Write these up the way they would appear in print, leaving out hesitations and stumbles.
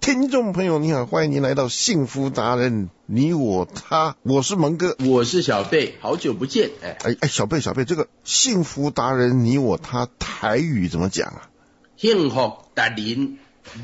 听众朋友你好，欢迎您来到幸福达人你我他，我是蒙哥， 我是小贝，好久不见。 小贝，这个幸福达人你我他台语怎么讲啊？ 幸福达人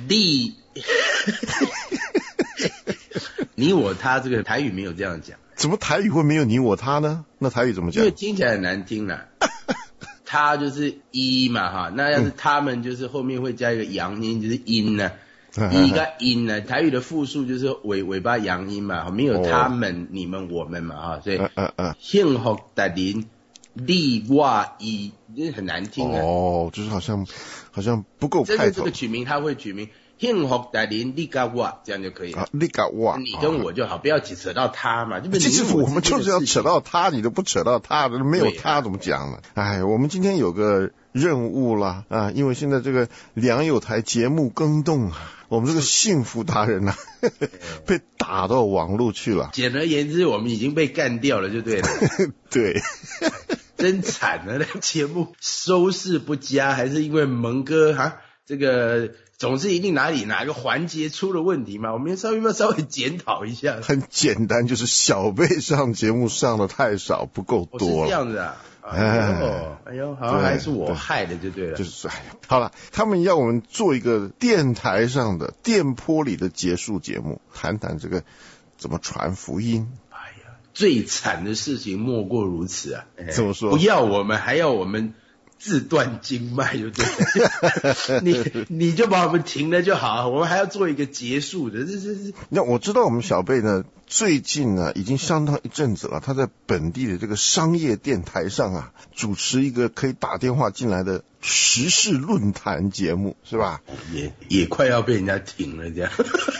你我他，这个台语没有这样讲。 怎么台语会没有你我他呢？那台语怎么讲？ 因为听起来很难听啦。他就是一嘛哈，那要是他们就是后面会加一个阳音，就是音呢。一个音呢，台语的复数就是尾巴阳音嘛，没有他们、你们、我们嘛哈，所以幸福达人你我伊，这很难听啊。 就是好像不够派头。 真的这个取名他会取名幸福达人你跟我，这样就可以了。 你跟我， 你跟我就好，不要扯到他嘛。 其实我们就是要扯到他，你都不扯到他，没有他怎么讲呢？我们今天有个任务啦啊，因为现在这个良友台节目更动啊，我们这个幸福达人啊被打到网络去了。 简而言之，我们已经被干掉了，就对了。 对。 真惨啊！那节目收视不佳，还是因为蒙哥这个总是一定哪个环节出了问题嘛？我们稍微检讨一下。 很简单，就是小贝上节目上的太少，不够多了。 是这样子啊。哎呦，好像还是我害的就对了。 就是好了，他们要我们做一个电台上的电波里的结束节目，谈谈这个怎么传福音。 最惨的事情莫过如此啊！ 怎么说？ 不要我们，还要我们自断经脉，就对了。你就把我们停了就好，我们还要做一个结束的。 那我知道我们小贝呢，最近呢已经相当一阵子了，他在本地的这个商业电台上主持一个可以打电话进来的时事论坛节目，是吧？ 也快要被人家停了这样。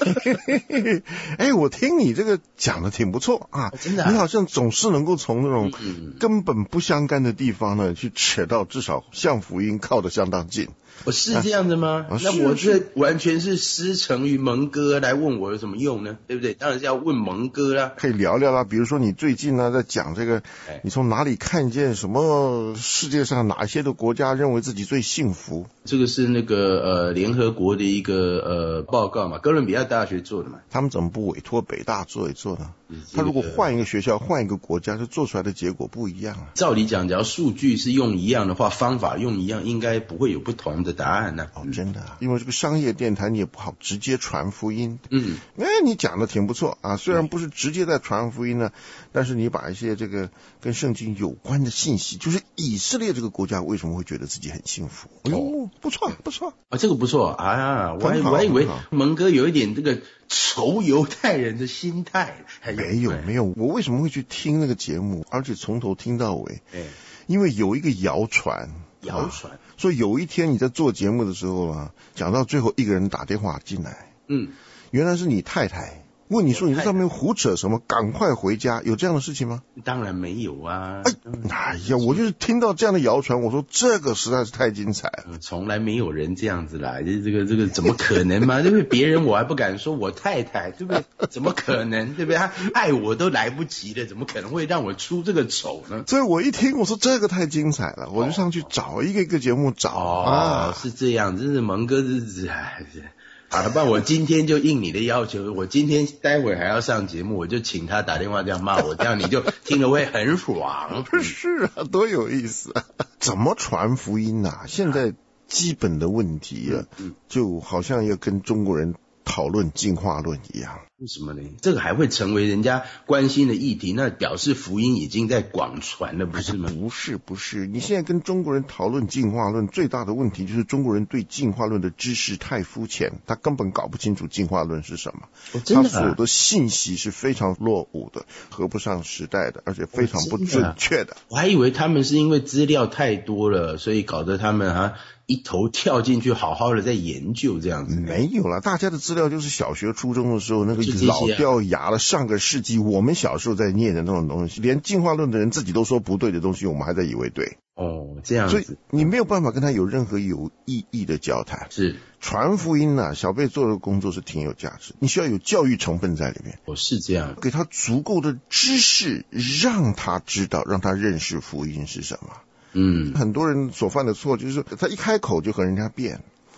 我听你这个讲的挺不错啊， 真的你好像总是能够从那种根本不相干的地方呢去扯到至少向福音靠得相当近。 我是这样子吗？那我这完全是师承于蒙哥，来问我有什么用呢？对不对？当然是要问蒙哥啦。 可以聊聊啦，比如说你最近呢在讲这个，你从哪里看见什么世界上哪些的国家认为自己最幸福？ 这个是那个联合国的一个报告嘛，哥伦比亚大学做的嘛。 他们怎么不委托北大做一做呢？他如果换一个学校换一个国家，就做出来的结果不一样啊。 照理讲，只要数据是用一样的话，方法用一样，应该不会有不同的答案呢。 真的因为这个商业电台你也不好直接传福音。你讲的挺不错啊，虽然不是直接在传福音呢，但是你把一些这个跟圣经有关的信息，就是以色列这个国家为什么会觉得自己很幸福？不错这个不错啊！我还以为蒙哥有一点这个仇犹太人的心态。 没有，我为什么会去听那个节目，而且从头听到尾？因为有一个谣传，说有一天你在做节目的时候讲到最后一个人打电话进来，原来是你太太。问你说你在上面胡扯什么，赶快回家，有这样的事情吗？ 当然没有啊。 我就是听到这样的谣传，我说这个实在是太精彩了。 从来没有人这样子啦，这个怎么可能嘛？对不对？别人我还不敢说，我太太对不对？怎么可能？对不对？他爱我都来不及了，怎么可能会让我出这个丑呢？ 所以我一听我说这个太精彩了，我就上去找一个节目找。 是这样，真是蒙哥好了，不然我今天就应你的要求，我今天待会还要上节目，我就请他打电话这样骂我，这样你就听了会很爽。 是啊，多有意思啊！怎么传福音啊？现在基本的问题就好像要跟中国人讨论进化论一样。 为什么呢？这个还会成为人家关心的议题，那表示福音已经在广传了，不是吗？ 不是，你现在跟中国人讨论进化论，最大的问题就是中国人对进化论的知识太肤浅，他根本搞不清楚进化论是什么。他所有的信息是非常落伍的，合不上时代的，而且非常不准确的。 我还以为他们是因为资料太多了，所以搞得他们一头跳进去好好的在研究这样子。 没有啦，大家的资料就是小学初中的时候那个老掉牙了，上个世纪我们小时候在念的那种东西，连进化论的人自己都说不对的东西，我们还在以为对。 这样子， 所以你没有办法跟他有任何有意义的交谈。 是传福音小贝做的工作是挺有价值，你需要有教育成分在里面。 是这样， 给他足够的知识，让他知道，让他认识福音是什么。很多人所犯的错就是他一开口就和人家辩，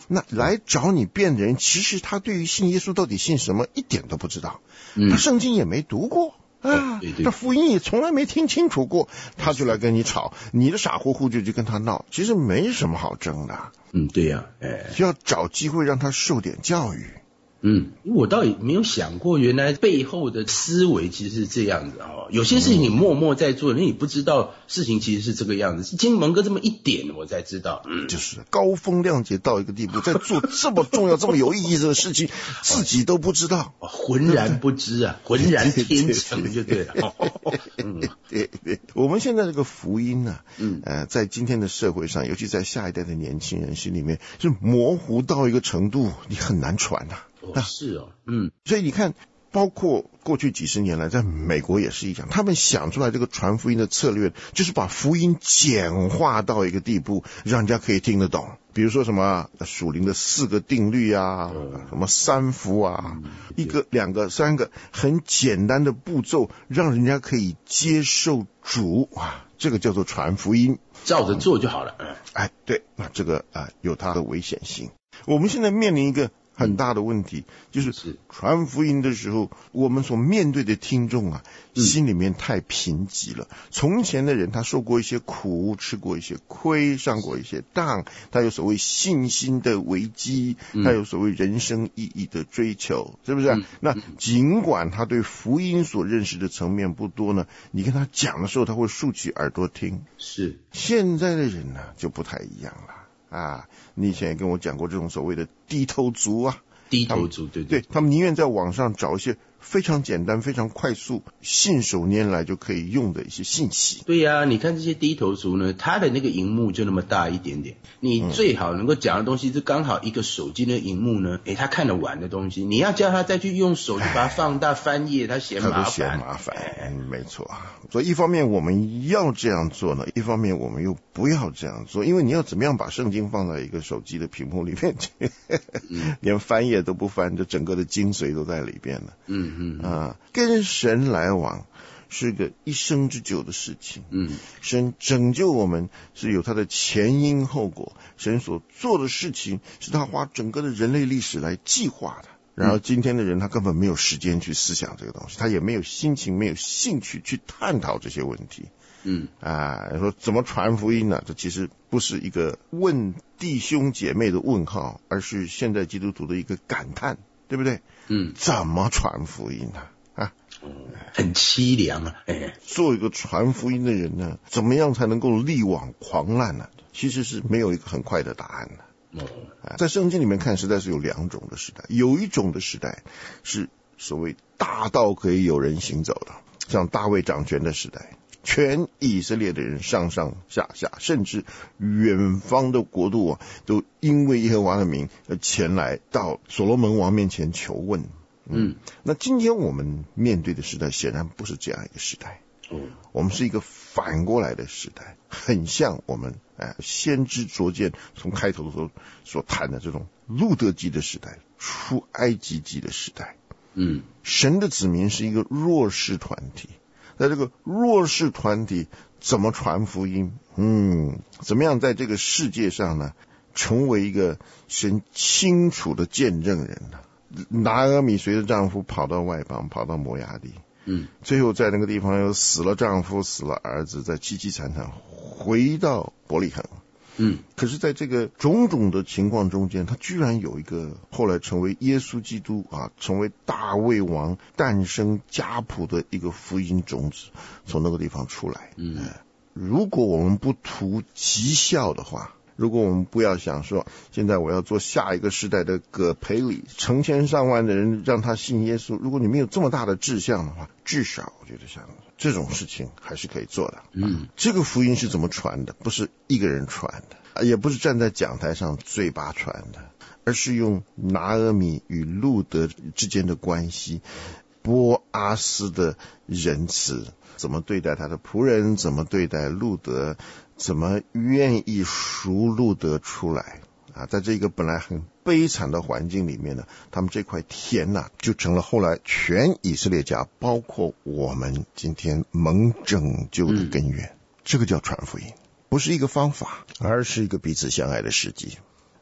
那来找你辩的人，其实他对于信耶稣到底信什么一点都不知道，他圣经也没读过啊，这福音也从来没听清楚过，他就来跟你吵，你的傻乎乎就去跟他闹，其实没什么好争的。 对呀， 要找机会让他受点教育。 我倒也没有想过，原来背后的思维其实是这样子哦。有些事情你默默在做，你不知道事情其实是这个样子。今天蒙哥这么一点，我才知道， 就是高风亮节到一个地步，在做这么重要、这么有意义的事情，自己都不知道， 浑然不知啊，浑然天成就对了。 对，我们现在这个福音呢，在今天的社会上，尤其在下一代的年轻人心里面，是模糊到一个程度，你很难传呐。 是哦， 所以你看，包括过去几十年来，在美国也是一样，他们想出来这个传福音的策略，就是把福音简化到一个地步，让人家可以听得懂。比如说什么属灵的4个定律啊，什么3福啊，1个、2个、3个很简单的步骤，让人家可以接受主啊，这个叫做传福音， 照着做就好了。 对，那这个有它的危险性。我们现在面临一个很大的问题，就是传福音的时候，我们所面对的听众啊，心里面太贫瘠了。从前的人他受过一些苦，吃过一些亏，上过一些当，他有所谓信心的危机，他有所谓人生意义的追求，是不是？那尽管他对福音所认识的层面不多呢，你跟他讲的时候，他会竖起耳朵听。 是现在的人呢，就不太一样了。你以前也跟我讲过这种所谓的低头族啊， 低头族，对， 他们宁愿在网上找一些非常简单、非常快速、信手拈来就可以用的一些信息。 对呀，你看这些低头族呢，他的那个荧幕就那么大一点点，你最好能够讲的东西是刚好一个手机的荧幕呢，他看得完的东西，你要叫他再去用手机把它放大翻页，他嫌麻烦。 没错。所以一方面我们要这样做呢，一方面我们又不要这样做，因为你要怎么样把圣经放在一个手机的屏幕里面去，连翻页都不翻，这整个的精髓都在里边了。跟神来往是个一生之久的事情。神拯救我们是有他的前因后果，神所做的事情是他花整个的人类历史来计划的。然后今天的人他根本没有时间去思想这个东西，他也没有心情没有兴趣去探讨这些问题。说怎么传福音呢？这其实不是一个问弟兄姐妹的问号，而是现在基督徒的一个感叹，对不对？怎么传福音呢？ 很凄凉啊！ 做一个传福音的人呢，怎么样才能够力挽狂澜呢？其实是没有一个很快的答案的。在圣经里面看，实在是有2种的时代，有一种的时代是所谓大到可以有人行走的，像大卫掌权的时代，全以色列的人上上下下，甚至远方的国度都因为耶和华的名前来到所罗门王面前求问。那今天我们面对的时代显然不是这样一个时代，我们是一个反过来的时代，很像我们先知卓见从开头的时候所谈的这种路德记的时代，出埃及记的时代。神的子民是一个弱势团体，在这个弱势团体怎么传福音？怎么样在这个世界上呢，成为一个神清楚的见证人呢？拿俄米随着丈夫跑到外邦，跑到摩押地，最后在那个地方又死了丈夫，死了儿子，在凄凄惨惨回到伯利恒。可是在这个种种的情况中间，他居然有一个后来成为耶稣基督成为大卫王诞生家谱的一个福音种子从那个地方出来。如果我们不图绩效的话，如果我们不要想说现在我要做下一个时代的葛培理，成千上万的人让他信耶稣，如果你没有这么大的志向的话，至少我觉得像这种事情还是可以做的。这个福音是怎么传的？不是一个人传的，也不是站在讲台上嘴巴传的，而是用拿俄米与路德之间的关系，波阿斯的仁慈，怎么对待他的仆人，怎么对待路德，怎么愿意赎路德出来在这个本来很悲惨的环境里面呢，他们这块田就成了后来全以色列家，包括我们今天蒙拯救的根源。这个叫传福音，不是一个方法，而是一个彼此相爱的时机。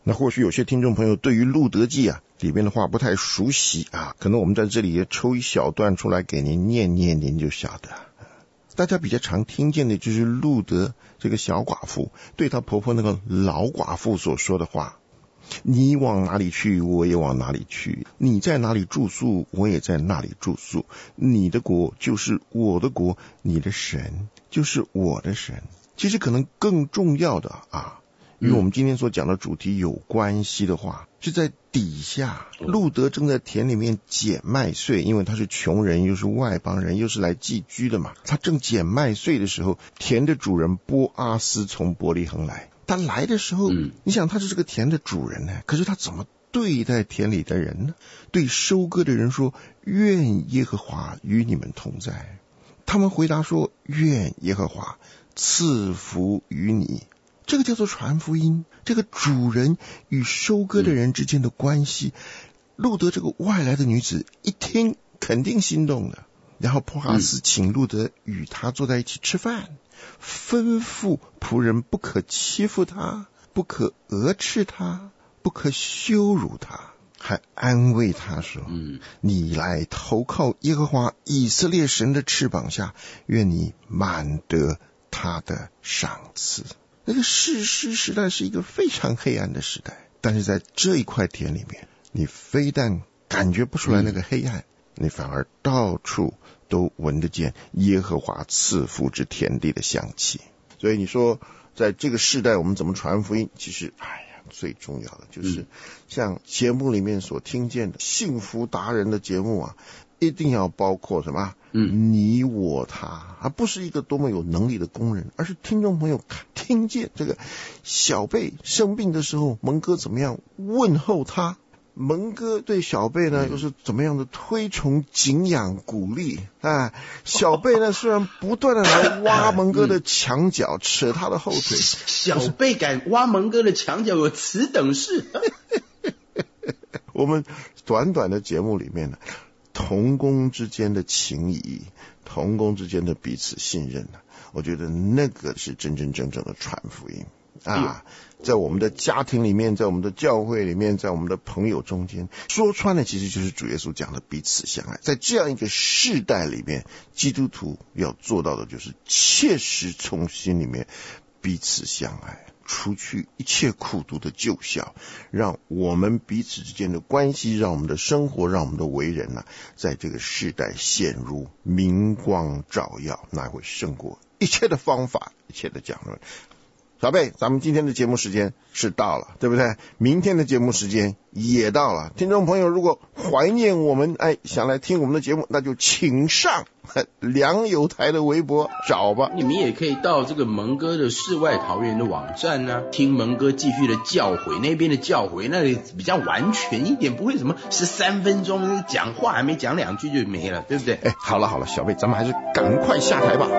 那或许有些听众朋友对于路德记里面的话不太熟悉可能我们在这里也抽一小段出来给您念念，您就晓得。大家比较常听见的就是路德这个小寡妇对她婆婆那个老寡妇所说的话，你往哪里去我也往哪里去，你在哪里住宿我也在那里住宿，你的国就是我的国，你的神就是我的神。其实可能更重要的与我们今天所讲的主题有关系的话，是在底下路德正在田里面捡麦穗，因为他是穷人又是外邦人又是来寄居的嘛。他正捡麦穗的时候，田的主人波阿斯从伯利恒来。他来的时候你想他是这个田的主人呢，可是他怎么对待田里的人呢？对收割的人说，愿耶和华与你们同在。他们回答说，愿耶和华赐福于你。这个叫做传福音，这个主人与收割的人之间的关系，路德这个外来的女子一听肯定心动了。然后波阿斯请路德与他坐在一起吃饭，吩咐仆人不可欺负他，不可讹斥他，不可羞辱他，还安慰他说，你来投靠耶和华以色列神的翅膀下，愿你满得他的赏赐。那个士师时代是一个非常黑暗的时代，但是在这一块田里面，你非但感觉不出来那个黑暗，你反而到处都闻得见耶和华赐福之田地的香气。所以你说在这个世代我们怎么传福音，其实最重要的就是像节目里面所听见的幸福达人的节目一定要包括什么你我他，而不是一个多么有能力的工人，而是听众朋友听见这个小贝生病的时候，蒙哥怎么样问候他，蒙哥对小贝呢又是怎么样的推崇敬仰鼓励小贝呢虽然不断的来挖蒙哥的墙角扯他的后腿， 小贝敢挖蒙哥的墙角有此等事我们短短的节目里面呢，同工之间的情谊，同工之间的彼此信任我觉得那个是真真正正的传福音在我们的家庭里面，在我们的教会里面，在我们的朋友中间，说穿了其实就是主耶稣讲的彼此相爱。在这样一个世代里面，基督徒要做到的就是切实从心里面彼此相爱，除去一切苦毒的旧效，让我们彼此之间的关系，让我们的生活，让我们的为人在这个世代显如明光照耀，那会胜过一切的方法，一切的讲论。小贝，咱们今天的节目时间是到了，对不对？明天的节目时间也到了。听众朋友如果怀念我们，想来听我们的节目，那就请上良友台的微博找吧。 你们也可以到这个蒙哥的世外桃源的网站听蒙哥继续的教诲，那边的教诲那里比较完全一点，不会什么13分钟讲话还没讲2句就没了，对不对？ 好了，小贝，咱们还是赶快下台吧。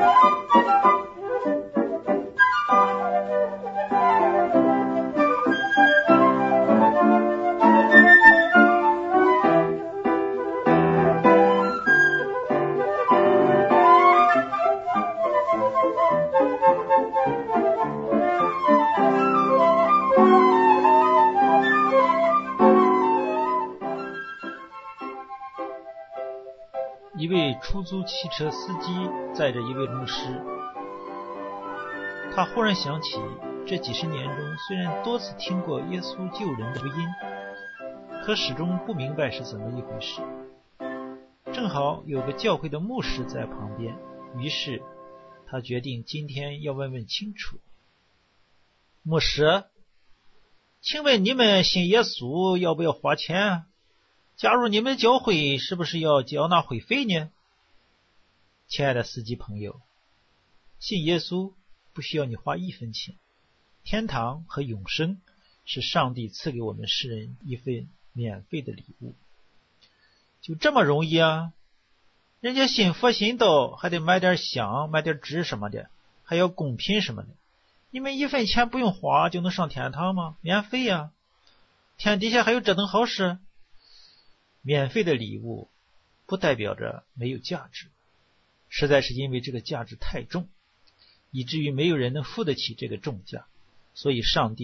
一位出租汽车司机载着一位牧师，他忽然想起这几十年中虽然多次听过耶稣救人的福音，可始终不明白是怎么一回事。正好有个教会的牧师在旁边，于是他决定今天要问问清楚。牧师，请问你们信耶稣要不要花钱？加入你们教会是不是要缴纳会费呢？亲爱的司机朋友，信耶稣不需要你花1分钱，天堂和永生是上帝赐给我们世人一份免费的礼物，就这么容易啊？人家信佛信道还得买点香买点纸什么的，还要贡品什么的，你们1分钱不用花就能上天堂吗？免费呀！天底下还有这等好事？免费的礼物不代表着没有价值，实在是因为这个价值太重，以至于没有人能付得起这个重价，所以上帝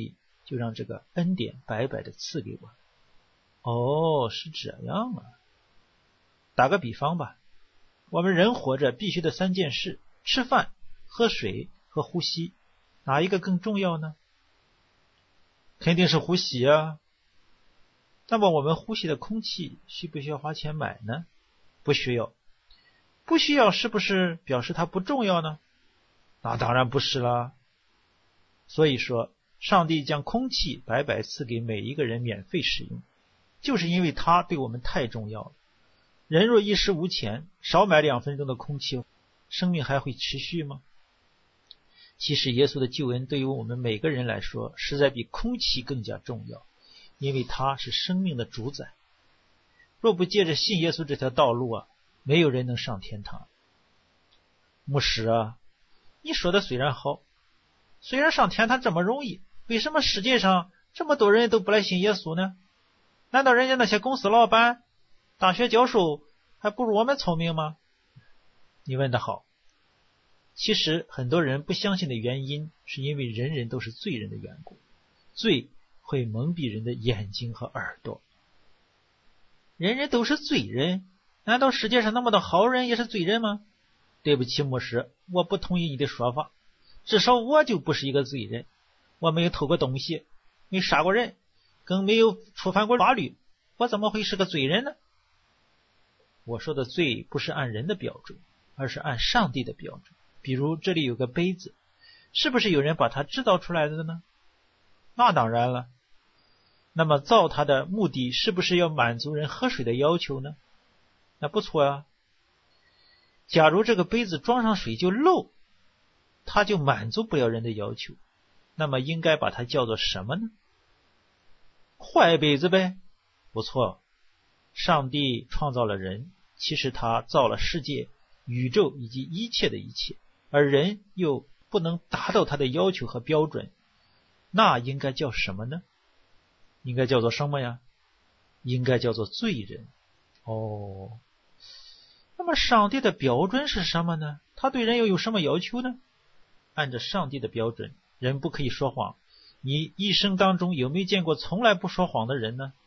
就让这个恩典白白的赐给我。哦，是这样啊。打个比方吧，我们人活着必须的3件事，吃饭、喝水和呼吸，哪一个更重要呢？肯定是呼吸啊。那么我们呼吸的空气需不需要花钱买呢？不需要。不需要是不是表示它不重要呢？那当然不是啦。所以说，上帝将空气白白赐给每一个人免费使用，就是因为它对我们太重要了。人若一时无钱，少买2分钟的空气，生命还会持续吗？其实耶稣的救恩对于我们每个人来说，实在比空气更加重要，因为它是生命的主宰。若不借着信耶稣这条道路啊，没有人能上天堂。牧师啊，你说的虽然好，虽然上天堂这么容易，为什么世界上这么多人都不来信耶稣呢？难道人家那些公司老板、大学教授还不如我们聪明吗？你问得好。其实很多人不相信的原因，是因为人人都是罪人的缘故。罪会蒙蔽人的眼睛和耳朵。人人都是罪人，难道世界上那么多好人也是罪人吗？对不起，牧师，我不同意你的说法。至少我就不是一个罪人，我没有偷过东西，没杀过人，更没有触犯过法律，我怎么会是个罪人呢？我说的罪不是按人的标准，而是按上帝的标准。比如这里有个杯子，是不是有人把它制造出来的呢？那当然了。那么造它的目的是不是要满足人喝水的要求呢？那不错啊。假如这个杯子装上水就漏，它就满足不了人的要求，那么应该把它叫做什么呢？坏杯子呗。不错，上帝创造了人，其实他造了世界、宇宙以及一切的一切，而人又不能达到他的要求和标准，那应该叫什么呢？应该叫做什么呀？应该叫做罪人。哦，那么上帝的标准是什么呢？他对人又有什么要求呢？按照上帝的标准，人不可以说谎。你一生当中有没有见过从来不说谎的人呢？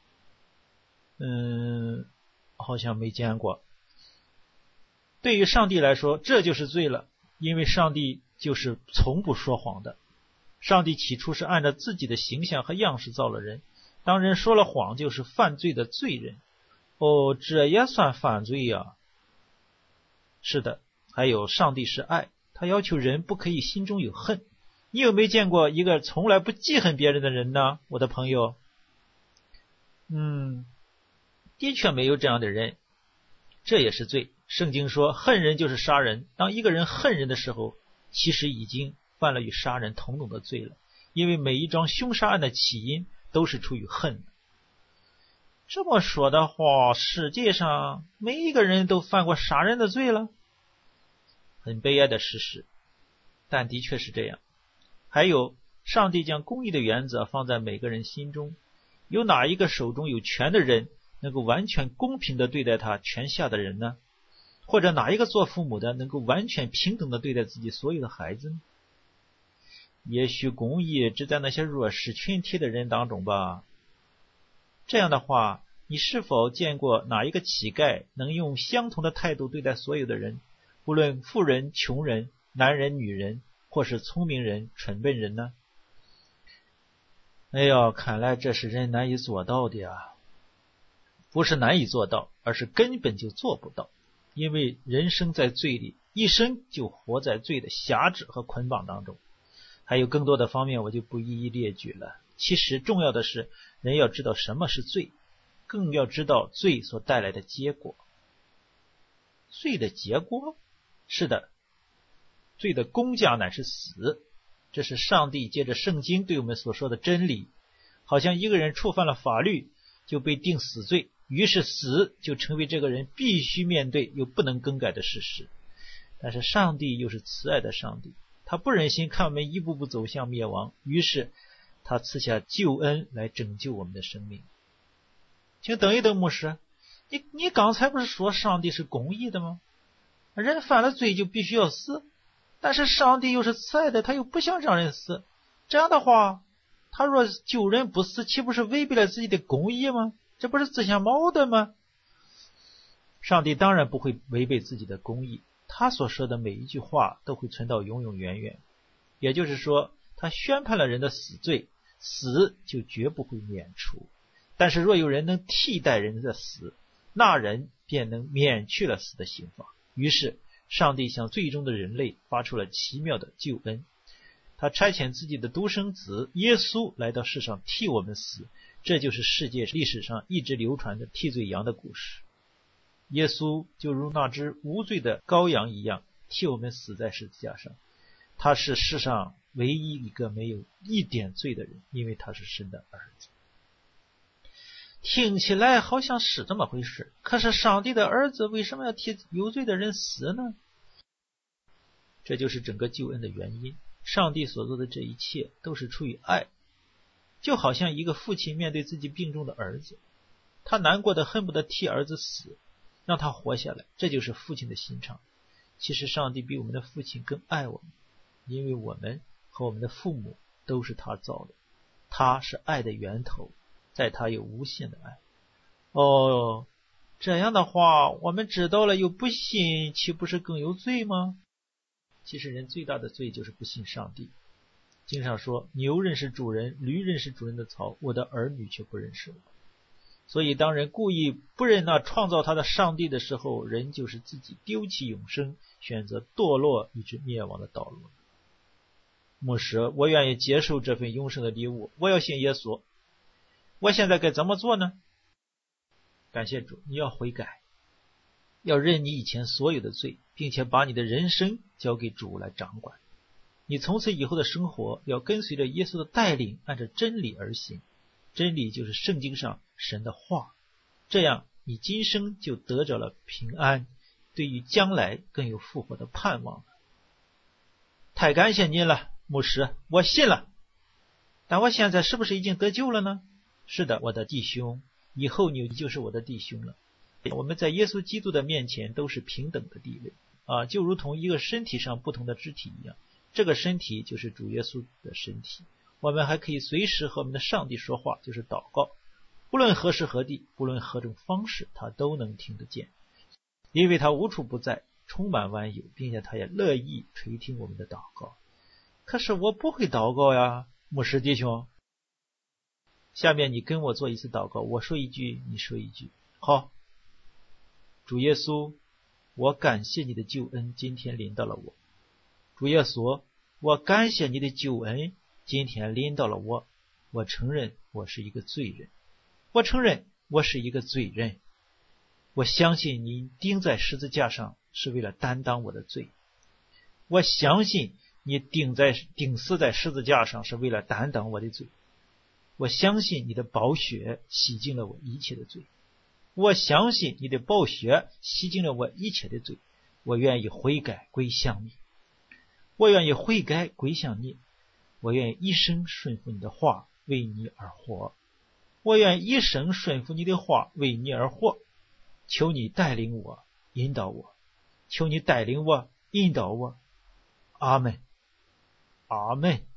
好像没见过。对于上帝来说，这就是罪了，因为上帝就是从不说谎的。上帝起初是按照自己的形象和样式造了人，当人说了谎，就是犯罪的罪人。哦，这也算犯罪啊。是的，还有上帝是爱，他要求人不可以心中有恨。你有没有见过一个从来不记恨别人的人呢，我的朋友？的确没有这样的人，这也是罪。圣经说恨人就是杀人，当一个人恨人的时候，其实已经犯了与杀人同等的罪了，因为每一桩凶杀案的起因都是出于恨。这么说的话，世界上每一个人都犯过杀人的罪了，很悲哀的事实，但的确是这样。还有，上帝将公义的原则放在每个人心中，有哪一个手中有权的人能够完全公平地对待他权下的人呢？或者哪一个做父母的能够完全平等地对待自己所有的孩子呢？也许公义只在那些弱势群体的人当中吧。这样的话，你是否见过哪一个乞丐能用相同的态度对待所有的人，无论富人、穷人、男人、女人，或是聪明人、蠢笨人呢？哎呀，看来这是人难以做到的啊。不是难以做到，而是根本就做不到，因为人生在罪里，一生就活在罪的辖制和捆绑当中。还有更多的方面我就不一一列举了。其实重要的是，人要知道什么是罪，更要知道罪所带来的结果。罪的结果？是的，罪的工价乃是死。这是上帝借着圣经对我们所说的真理。好像一个人触犯了法律，就被定死罪，于是死就成为这个人必须面对又不能更改的事实。但是上帝又是慈爱的上帝，他不忍心看我们一步步走向灭亡，于是他赐下救恩来拯救我们的生命。请等一等，牧师，你刚才不是说上帝是公义的吗？人犯了罪就必须要死，但是上帝又是慈爱的，他又不想让人死。这样的话， 他若救人不死，岂不是违背了自己的公义吗？这不是自相矛盾吗？上帝当然不会违背自己的公义，他所说的每一句话都会存到永永远远。也就是说，他宣判了人的死罪，死就绝不会免除。但是若有人能替代人的死，那人便能免去了死的刑罚。于是上帝向最终的人类发出了奇妙的救恩，他差遣自己的独生子耶稣来到世上替我们死，这就是世界历史上一直流传的替罪羊的故事。耶稣就如那只无罪的羔羊一样，替我们死在十字架上。他是世上唯一一个没有一点罪的人，因为他是神的儿子。听起来好像是这么回事，可是上帝的儿子为什么要替有罪的人死呢？这就是整个救恩的原因。上帝所做的这一切都是出于爱，就好像一个父亲面对自己病重的儿子，他难过的恨不得替儿子死，让他活下来，这就是父亲的心肠。其实上帝比我们的父亲更爱我们，因为我们和我们的父母都是他造的，他是爱的源头，在他有无限的爱。这样的话，我们知道了又不信，岂不是更有罪吗？其实人最大的罪就是不信上帝。经上说，牛认识主人，驴认识主人的槽，我的儿女却不认识我。所以当人故意不认那创造他的上帝的时候，人就是自己丢弃永生，选择堕落以致灭亡的道路。牧师，我愿意接受这份永生的礼物，我要信耶稣。我现在该怎么做呢？感谢主，你要悔改，要认你以前所有的罪，并且把你的人生交给主来掌管。你从此以后的生活要跟随着耶稣的带领，按照真理而行。真理就是圣经上神的话，这样你今生就得着了平安，对于将来更有复活的盼望。太感谢您了，牧师，我信了。但我现在是不是已经得救了呢？是的，我的弟兄，以后你就是我的弟兄了。我们在耶稣基督的面前都是平等的地位就如同一个身体上不同的肢体一样，这个身体就是主耶稣的身体。我们还可以随时和我们的上帝说话，就是祷告，不论何时何地，不论何种方式，他都能听得见，因为他无处不在，充满万有，并且他也乐意垂听我们的祷告。可是我不会祷告呀，牧师弟兄。下面你跟我做一次祷告，我说一句，你说一句。好。主耶稣，我感谢你的救恩今天临到了我。主耶稣，我感谢你的救恩今天临到了我。我承认我是一个罪人，我承认我是一个罪人。我相信你钉在十字架上是为了担当我的罪。我相信你钉死在十字架上是为了担当我的罪。我相信你的宝血洗净了我一切的罪。我相信你的宝血洗净了我一切的罪。我愿意悔改归向你。我愿意悔改归向你。我愿意一生顺服你的话，为你而活。我愿意一生顺服你的话，为你而活。求你带领我，引导我。求你带领我，引导我。阿们，阿们。